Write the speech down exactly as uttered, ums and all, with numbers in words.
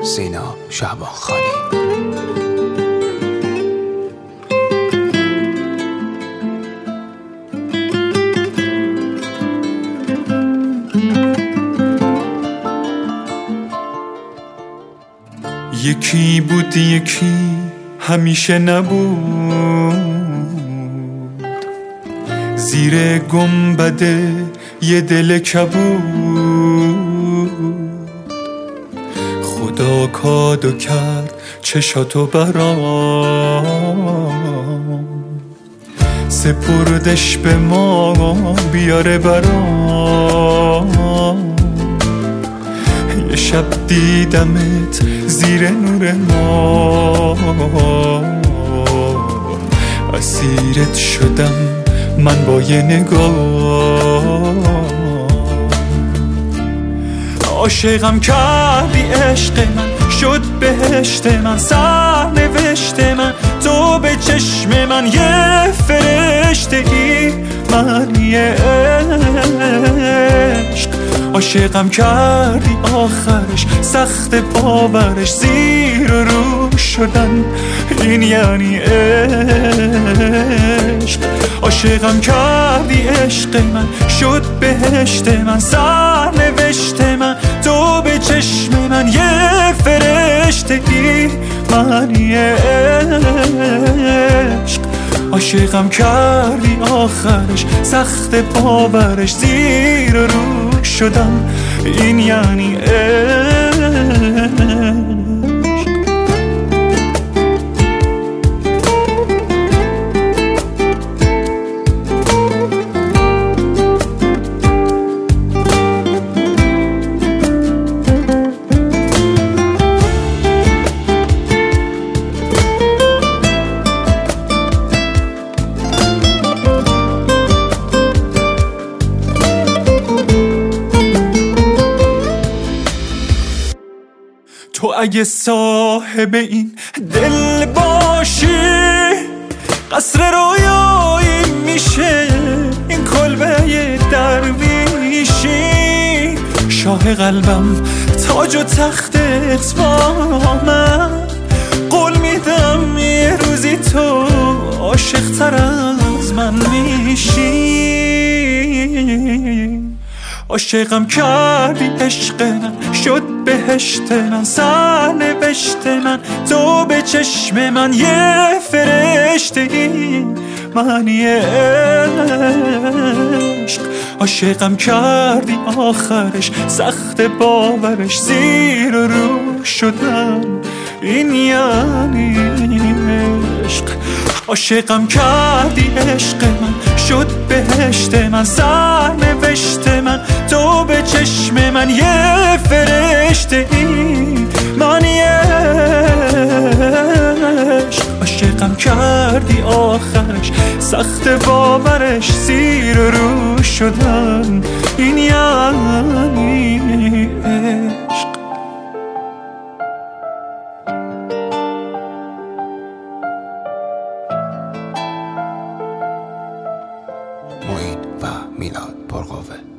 سینا شعبانخانی. یکی بود یکی همیشه نبود، زیر گنبده یه دل کبود. خدا کادو کرد چشاتو برام، سپردش به ما بیاره برام. یه شب دیدمت زیر نور ما، اسیرت شدم من با یه نگاه. عاشقم کردی عشق من، شد بهشت من، سرنوشت من. تو به چشم من یه فرشته ای، من یه عشق. عاشقم کردی آخرش سخت باورش، زیر و رو شدن این یعنی عشق. عاشقم کردی عشق من، شد بهشت من، سرنوشت من. تو به چشم من یه فرشته ای، من یه عشق. عاشقم کردی آخرش سخت باورش، زیر و رو شدم این یعنی عشق. تو اگه صاحب این دل باشی، قصر رویایی میشه این کلبه درویشی. شاه قلبم تاج و تختت با من، قول میدم یه روزی تو عاشق تر از من میشی. عاشقم کردی عشق من، شد بهشت من، سرنوشت من. تو به چشم من یه فرشته ای، من یه عشق. عاشقم کردی آخرش سخت باورش، زیر و رو شدن این یعنی عشق. عاشقم کردی عشق من، شد بهشت من، سرنوشت من. تو به چشم من یه فرشته ای، من یه عشق. عاشقم کردی آخرش سخت باورش، زیر و رو شدن این یعنی عشق. معین و میلاد پرقوه.